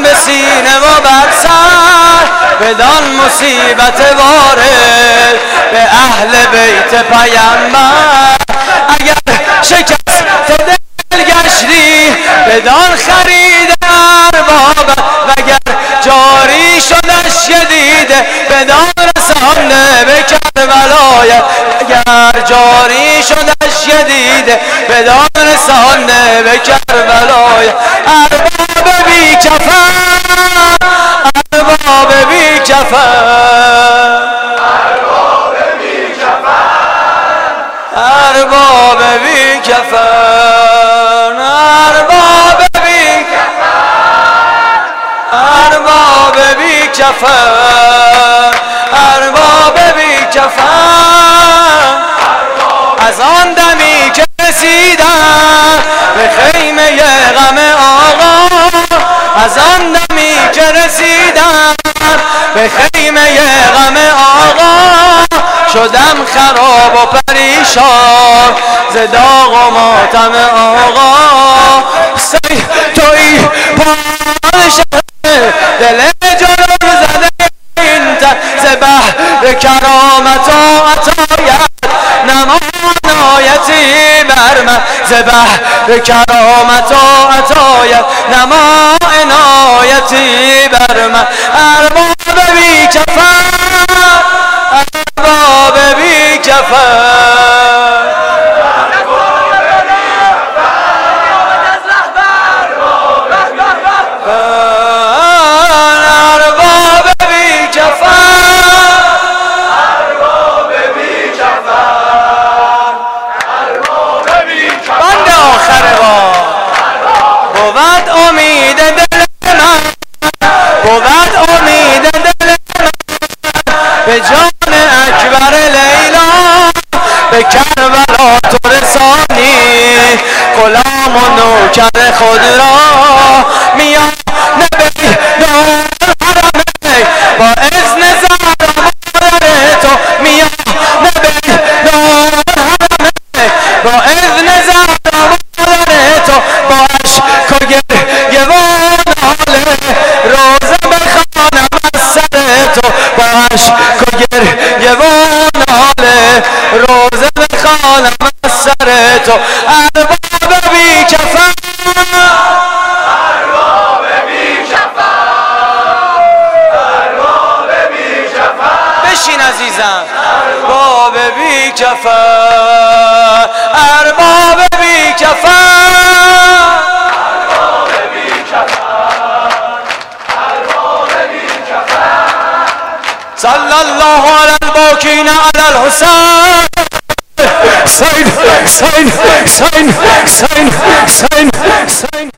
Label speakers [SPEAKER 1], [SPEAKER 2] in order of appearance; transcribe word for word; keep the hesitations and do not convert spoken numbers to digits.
[SPEAKER 1] به سینه و بر سر بدان مصیبت وارد به اهل بیت پیامبر. اگر شکست دل گشتی بدان خرید ارباب، وگر جاری شدش دیده بدان رسانده به کربلایت. اگر جاری شدش دیده بدان رسانده به کربلایت. ارباب بی کفن، ارباب بی کفن، ارباب بی کفن، ارباب بی کفن، ارباب بی کفن، ارباب بی کفن. از آن دمی که رسیدم به خیمه غم آقا، از آن دمی که رسیدم به خیمه غم آقا، شدم خراب و پریشان ز داغ و ماتم آقا. حسین تویی پادشاه دل جلال زده این تن، ز بحر کرامت و عطایت نما عنایتی بر من، ز بحر کرامت و عطایت نما عنایتی بر من. ارباب بی کفن، ارباب بی کفن، ارباب بی کفن، ارباب بی کفن، ارباب بی کفن. بند آخر بار بود امید دل من، بود امید دل من به جان اکبر لیلا، به کربلا تو رسانی غلام و نوکر خود را. میان بیدان حرمه با اذن زهرا مادر تو، میان بیدان حرمه با اذن زهرا مادر تو، با عشق و گریه و ناله روزه بخوانم از سر تو، با عشق و گریه و ناله روزه بخوانم از سر تو. ارباب بی کفن، ارباب بی کفن، ارباب بی کفن. بشین عزیزم. ارباب بی کفن، ارباب بی کفن، ارباب بی کفن، ارباب بی کفن. صلی الله علی الباکین علی الحسین. Sign, sign, sign, sign, sign, sign, sign.